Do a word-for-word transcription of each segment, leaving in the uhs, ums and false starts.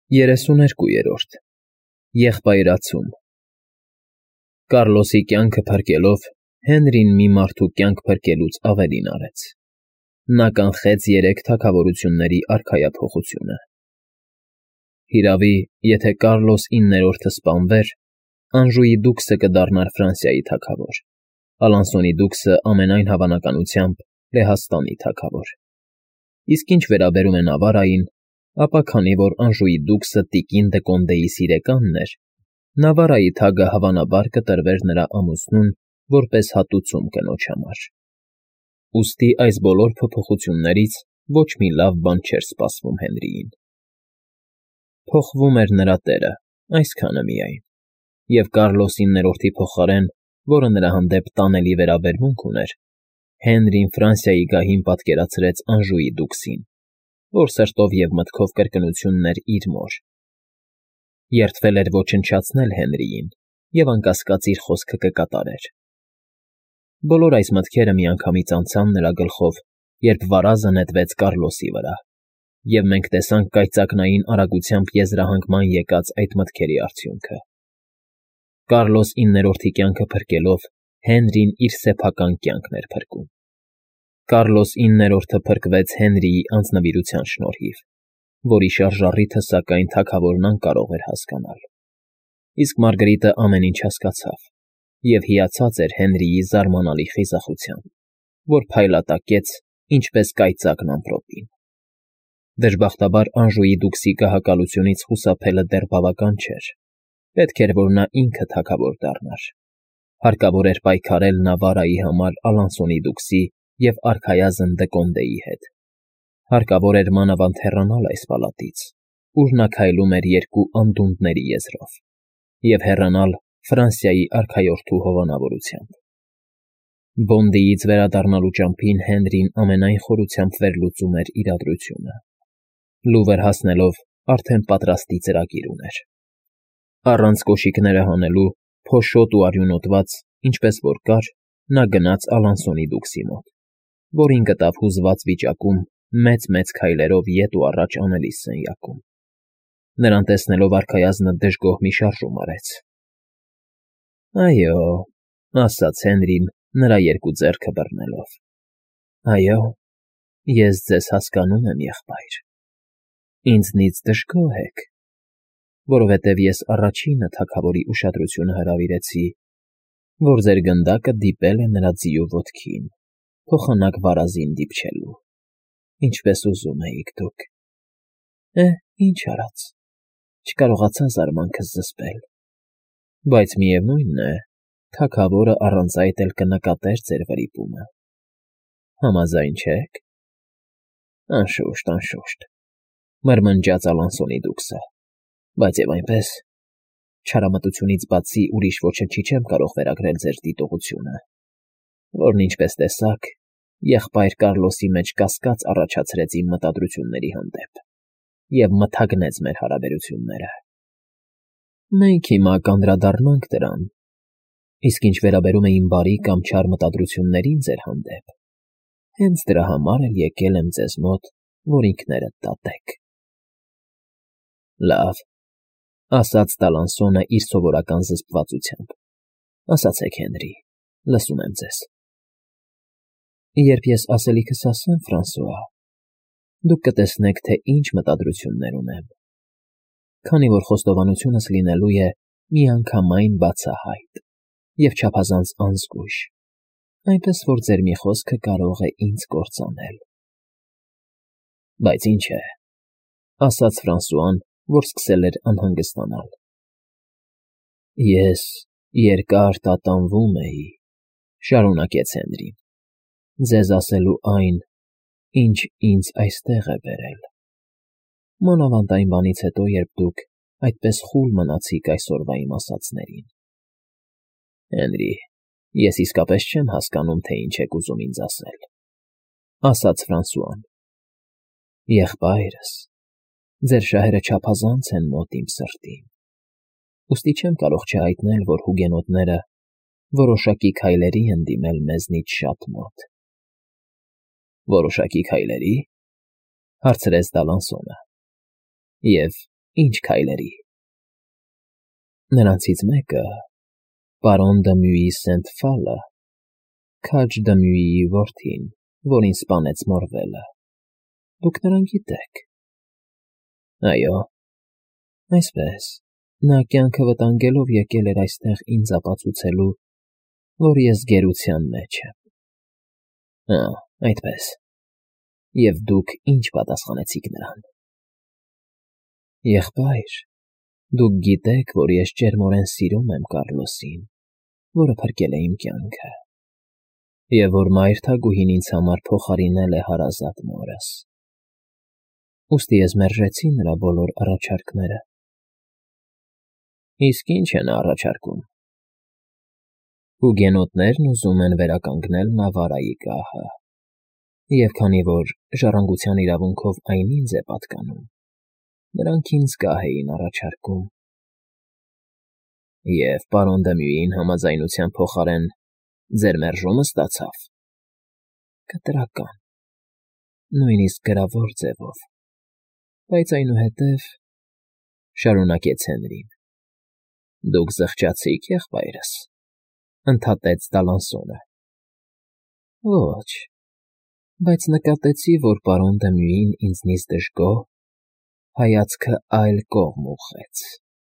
երեսուներկուերորդ Եղբայրացում Կառլոսի կյանքը փրկելով Հենրին մի մարդու կյանք փրկելուց ավելին արեց. նա կանխեց երեք թագավորությունների առքայափոխությունը։ Հիրավի, եթե Կառլոս իններորդը սպանվեր, Անժուի դուքսը կդառնար Ֆրանսիայի թագավոր, Ալանսոնի դուքսը ամենայն հավանականությամբ Լեհաստանի թագավոր։ Իսկ ինչ վերաբերում է Նավարային, ապա քանի որ Անժուի դուքսը տիկին Դը Կոնդեի սիրեկանն էր, Նավարայի թագը հավանաբար կտրվեր նրա ամուսնուն որպես հատուցում կնոջ համար։ Ուստի այս բոլոր փոփոխություններից ոչ մի լավ բան չէր սպասվում Հենրիին։ Փոխվում էր նրա տերը, այսքանը միայն, և Կառլոս իններորդի փոխարեն, որը նրա հանդեպ տանելի վերաբերմունք ուներ, Հենրին Ֆրանսիայի գահին պատկերացրեց Անժուի դուքսին, որ սրտով և մտքով կրկնությունն էր իր մոր։ Երդվել էր ոչնչացնել Հենրիին և անկասկած իր խոսքը կկատարեր։ Բոլոր այս մտքերը միանգամից անցան նրա գլխով, երբ վարազը նետվեց Կառլոսի վրա, և մենք տեսանք կայծակնային արագությամբ եզրահանգման եկած այդ մտքերի արդյունքը։ Կառլոս իններորդի կյանքը փրկելով Հենրին իր սեփական կյանքն էր փրկում։ Կառլոս իններորդը փրկվեց Հենրիի անձնվիրության շնորհիվ, որի շարժառիթը, սակայն, թագավորն անկարող էր հասկանալ։ Իսկ Մարգրիտը ամեն ինչ հասկացավ և հիացած էր Հենրիի զարմանալի խիզախությամբ, որ փայլատակեց, ինչպես կայծակն ամպրոպին։ Դժբախտաբար Անժուի դուքսի գահակալությունից խուսափելը դեռ բավական չէր, պետք էր, որ նա ինքը թագավոր դառնար։ Հարկավոր էր պայքարել Նավարայի համար Ալանսոնի դուքսի և արքայազն Դը Կոնդեի հետ։ Հարկավոր էր մանավանդ հեռանալ այս պալատից, ուր նա քայլում էր երկու անդունդների եզրով, և հեռանալ Ֆրանսիայի արքայորդու հովանավորությամբ։ Բոնդիից վերադառնալու ճամփին Հենրին ամենայն խորությամբ վերլուծում էր իրադրությունը։ Լուվր հասնելով արդեն պատրաստի ծրագիր ուներ։ Առանց կոշիկները հանելու, փոշոտ ու արյունոտված, ինչպես որ կար, նա գնաց Ալանսոնի դուքսի մոտ, որին գտավ հուզված վիճակում մեծ֊մեծ քայլերով ետ ու առաջ անելիս սենյակում։ Նրան տեսնելով արքայազնը դժգոհ մի շարժում արեց։ ֊ Այո,֊ ասաց Հենրին նրա երկու ձեռքը բռնելով,֊ այո, ես ձեզ հասկանում եմ, եղբայր, ինձնից դժգոհ եք, որովհետև ես առաջինը թագավորի ուշադրությունը հրավիրեցի, որ ձեր գնդակը դիպել է նրա ձիու ոտքին, փոխանակ վարազին դիպչելու, ինչպես ուզում էիք դուք։ Է՜, ինչ արած, չկարողացա զարմանքս զսպել, բայց միևնույն է, թագավորը առանց այդ էլ կնկատեր ձեր վրիպումը։ Համաձայն չե՞ք։ Անշուշտ, անշուշտ,֊ մրմնջաց Ալանսոնի դուքսը,֊ բայց և այնպես, չարամտությունից բացի ուրիշ ոչնչի չեմ կարող վերագրել ձեր դիտողությունը, որն, ինչպես տեսաք, եղբայր Կառլոսի մեջ կասկած առաջացրեց իմ մտադրությունների հանդեպ և մթագնեց մեր հարաբերությունները։ Մենք հիմա կանդրադառնանք դրան, իսկ ինչ վերաբերում է իմ բարի կամ չար մտադրություններին ձեր հանդեպ, հենց դրա համար էլ եկել եմ ձեզ մոտ, որ ինքներդ դատեք։ ֊ Լավ,֊ ասաց Տալանսոնը իր սովորական զսպվածությամբ,֊ ասացեք, Հենրի, լսում եմ ձեզ։ ֊ Երբ ես ասելիքս ասեմ, Ֆրանսուଆ, դուք կտեսնեք, թե ինչ մտադրություններ ունեմ, քանի որ խոստովանությունս լինելու է միանգամայն բացահայտ և չափազանց անզգույշ, այնպես որ ձեր մի խոսքը կարող է ինձ կործանել։ ֊ Բայց ինչ է,֊ ասաց Ֆրանսուան, որ սկսել էր անհանգստանալ,֊ ես երկար տատանվում էի,֊ շարունակեց Հենրին,֊ ձեզ ասելու այն, ինչ ինձ այստեղ է բերել, մանավանդ այն բանից հետո, երբ դուք այդպես խուլ մնացիք այսօրվա իմ ասածներին։ Հենրի, ես իսկապես չեմ հասկանում, թե ինչ եք ուզում ինձ ասել,֊ ասաց Ֆրանսուան։ Եղբայրս, ձեր շահերը չափազանց են մոտ իմ սրտին, ուստի չեմ կարող չհայտնել, որ հուգենոտները որոշակի քայլերի են դիմել մեզնից շատ մոտ։ ֊ Որոշակի քայլերի՞, հարցրեց Տալանսոնը,֊ և Ինչ քայլերի։ Նրանցից մեկը, պարոն Դմյուի Սենթ-Ֆալը, քաջ Դմյուիի որդին, որին սպանեց Մորվելը, դուք նրան գիտեք։ Այո, այսպես, նա կյանքը վտանգելով եկել էր այստեղ ինձ ապացուցելու, որ ես գերության մեջ եմ։ Ա, այդպես։ Եվ դուք ինչ պատասխանեցիք նրան։ Եղբայր, դուք գիտեք, որ ես ջերմորեն սիրում եմ Կառլոսին, որը փրկել է իմ կյանքը, և որ մայր թագուհին ինձ համար փոխարինել է հարազատ մորս։ Ուստի ես մերժեցի նրա բոլոր առաջարկները։ Իսկ ինչ է նա առաջարկում։ Հուգենոտներն ուզում են վերականգնել Նավարայի գահը, և քանի որ ժառանգության իրավունքով այն ինձ է պատկանում, նրանք ինձ գահ էին առաջարկում։ Եվ պարոն Դմյուին համաձայնության փոխարեն ձեր մերժումը ստացավ։ Կտրական, նույնիսկ գրավոր ձևով, բայց այնուհետև, շարունակեց Հենրին, դուք զղջացիք եղբայրս, ընդհատեց Դալանսոնը։ Ոչ, բայց նկատեցի, որ պարոն Դմյուին ինձնից դժգոհ, հայացքը այլ կողմ ուղղեց։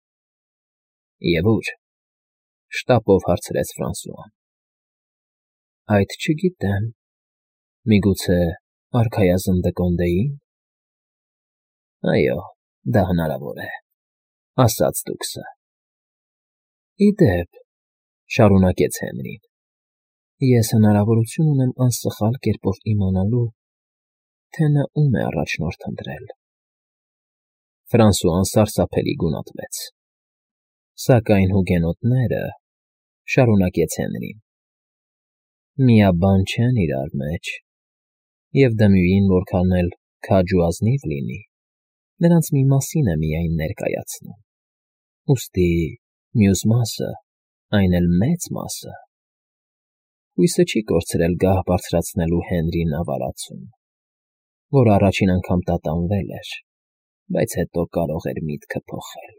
Եվ ուր, շտապով հարցրեց Ֆրանսուան։ Այդ չգիտեմ, միգուցե արքայազն Դկոնդեի՞ն։ Այո, դա հնարավոր է, ասաց դուքսը։ Ի դեպ, շարունակեց Հենրին, ես հնարավորություն ունեմ անսխալ կերպով իմանալու, թե նա ում է առաջնորդ ընտրել։ Ֆրանսուան սարսափելի գունատվեց։ Սակայն հուգենոտները, շարունակեց Հենրին, միաբան չեն իրար մեջ, և Դմյուին որքան էլ քաջ ու ազնիվ լինի, նրանց մի մասին է միայն ներկայացնում, ուստի մյուս մասը, այն էլ մեծ մասը, հույսը չի կորցրել գահ բարձրացնելու Հենրի Նավարացուն, որ առաջին անգամ տատանվել էր, բայց հետո կարող էր միտքը փոխել։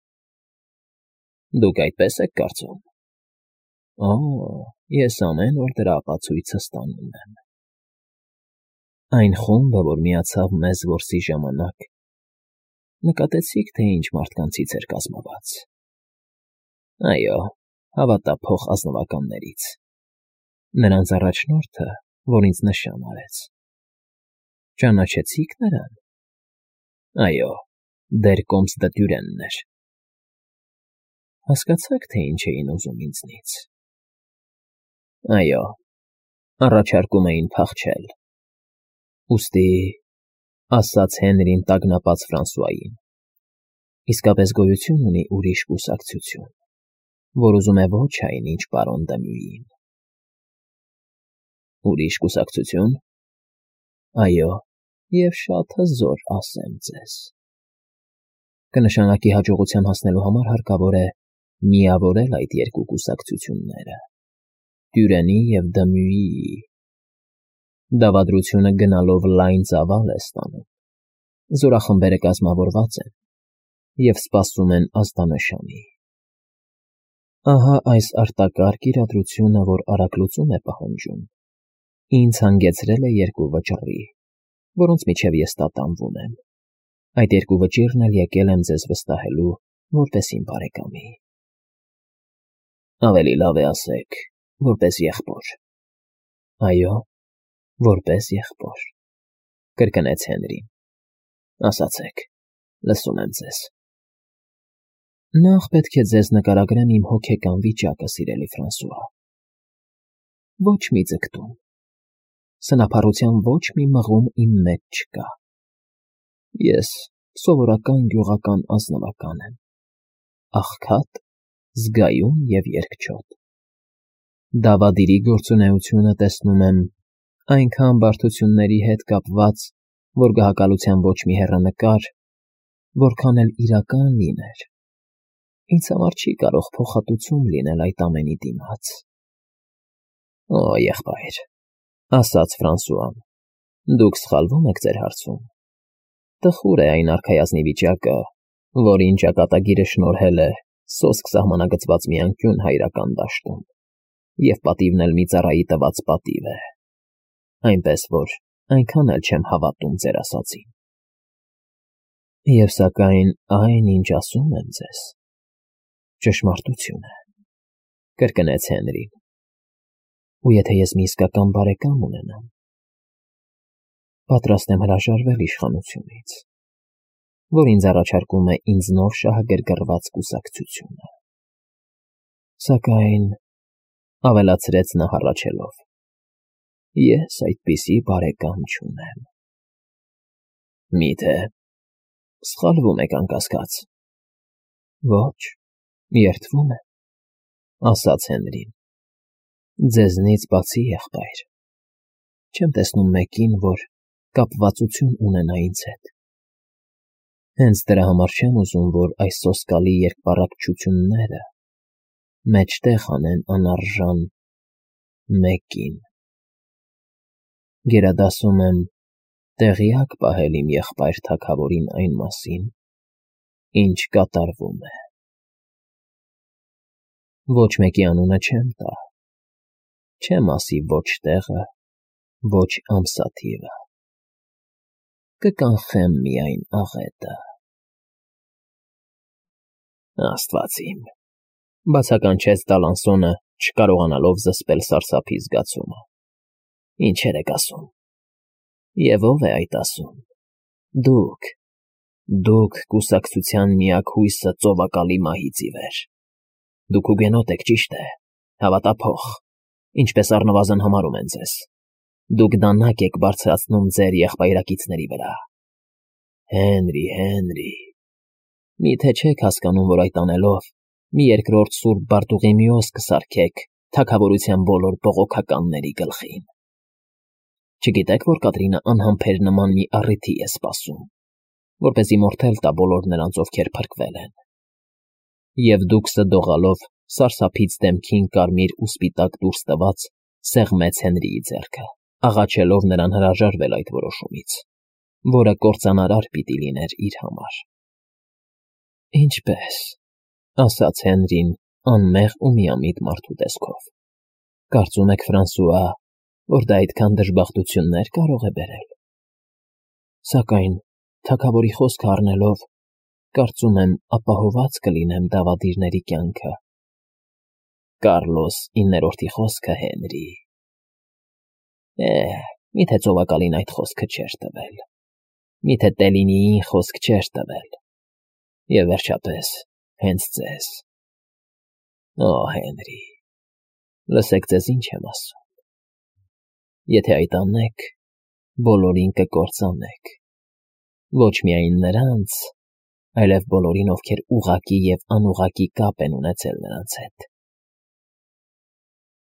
Դուք այդպես եք կարծում։ Օ, ես ամեն օր դրա ապացույցը ստանում եմ։ Այն խումբը, որ միացավ մեզ որսի ժամանակ, նկատեցիք, թե ինչ մարդկանցից էր կազմված։ Այո, հավատափոխ ազնվականներից։ Նրանց առաջնորդը, որ ինձ նշան արեց։ Ճանաչեցիք նրան։ Այո, դեր կոմս դտյուրենն էր։ Հասկացաք, թե ինչ էին ուզում ինձնից։ Այո, առաջարկում էին փախչել։ Ուստի, ասաց Հենրին տագնապած Ֆրանսուային, իսկապես գոյություն ունի ուրիշ կուսակցություն, որ ուզում է ոչ այն, ինչ պարոն Դմյուին։ Ուրիշ կուսակցություն։ Այո, և շատ հզոր ասեմ ձեզ։ Կնշանակի հաջողության հասնելու համար հարկավոր է միավորել այդ երկու կուսակցությունները՝ Տյուրենի և Դմյուիի։ Դավադրությունը գնալով լայն ծավալ է ստանում, զորախմբերը կազմավորված են և սպասում են ազդանշանի։ Ահա այս արտակարգ իրադրությունը, որ արագ լուծում է պահանջում, ինձ հանգեցրել է երկու վճռի, որոնց միջև ես տատանվում եմ։ Այդ երկու վճիռն էլ եկել եմ ձեզ վստահելու, որպես իմ բարեկամի։ Ավելի լավ է ասեք, որպես եղբոր։ Այո, որպես եղբոր, կրկնեց Հենրին։ Ասացեք, լսում եմ ձեզ։ Նախ պետք է ձեզ նկարագրեմ իմ հոգեկան վիճակը, սիրելի Ֆրանսուଆ։ Ոչ մի ձգտում, սնափառության ոչ մի մղում իմ մեջ չկա։ Ես սովորական գյուղական ազնվական եմ, աղքատ, զգայուն և երկչոտ։ Դավադիրի գործունեությունը տեսնում եմ այնքան բարդությունների հետ կապված, որ գահակալության ոչ մի հեռանկար, որքան էլ իրական լիներ, ինձ համար չի կարող փոխհատուցում լինել այդ ամենի դիմաց։ Օ, եղբայր, ասաց Ֆրանսուան, դուք սխալվում եք ձեր հարցում։ Տխուր է այն արքայազնի վիճակը, որին ճակատագիրը շնորհել է սոսկ սահմանագծված մի անկյուն հայրական դաշտում, և պատիվն էլ մի ծառայի տված պատիվ է, այնպես որ այնքան էլ չեմ հավատում ձեր ասածին։ Եվ սակայն այն, ինչ ասում եմ ձեզ, ճշմարտություն է, կրկնեց Հենրին, ու եթե ես մի իսկական բարեկամ ունենամ, պատրաստ եմ հրաժարվել իշխանությունից, որ ինձ առաջարկում է ինձ նոր շահագրգռված կուսակցությունը։ Սակայն, ավելացրեց նա հառաչելով, ես այդպիսի բարեկամ չունեմ։ Մի՞թե սխալվում եք անկասկած։ Ոչ, երդվում եմ, ասաց Հենրին, ձեզնից բացի, եղբայր, չեմ տեսնում մեկին, որ կապվածություն ունենա ինձ հետ։ Հենց դրա համար չեմ ուզում, որ այս սոսկալի երկպառակտչությունները մեջտեղ անեն անարժան մեկին։ Գերադասում եմ տեղյակ պահել իմ եղբայր թագավորին այն մասին, ինչ կատարվում է։ Ոչ մեկի անունը չեմ տա, չեմ ասի ոչ տեղը, ոչ ամսաթիվը, կկանխեմ միայն աղետը։ Աստված իմ, բացականչեց Դալանսոնը, չկարողանալով զսպել սարսափի զգացումը։ Ինչեր եք ասում։ Եվ ով է այդ ասում։ Դուք, դուք կուսակցության միակ հույսը ծովակալի մահից ի վեր։ Դուք ուգենոտ եք, ճիշտ է, հավատափող, ինչպես առնվազն համարում են ձեզ։ Դուք դանակ եք բարձրացնում ձեր եղբայրակիցների վրա։ Հենրի, Հենրի, միթե չեք հասկանում, որ այդ անելով մի երկրորդ Սուրբ Բարտուղիմեոս կսարքեք թագավորության բոլոր բողոքականների գլխին։ Չգիտեք, որ Կատրինը անհամբեր նման մի առիթի է սպասում, որպեսզի մորթել տա բոլոր նրանց, ովքեր փրկվել են։ Եվ դուք սդողալով սարսափից դեմքին կարմիր ու սպիտակ դուրս տված սեղմեց Հենրիի ձեռքը, աղաչելով նրան հրաժարվել այդ որոշումից, որը կործանարար պիտի լիներ իր համար։ Ինչպես, ասաց Հենրին անմեղ ու միամիտ մարդու տեսքով, կարծում եք, Ֆրանսուଆ, որ դա այդքան դժբախտություններ կարող է բերել։ Սակայն թագավորի խոսքը առնելով, կարծում եմ, ապահոված կլինեմ դավադիրների կյանքը։ Կարլոս իններորդի խոսքը, Հենրի։ Է, միթե ծովակալին այդ խոսքը չէր տվել, միթե Տելինիին խոսք չէր տվել, և վերջապես հենց ձեզ։ Օ, Հենրի, լսեք ձեզ ինչ եմ ասում։ Եթե այդ անեք, բոլորին կկործանեք, ոչ միայն նրանց, այլև բոլորին, ովքեր ուղղակի և անուղղակի կապ են ունեցել նրանց հետ։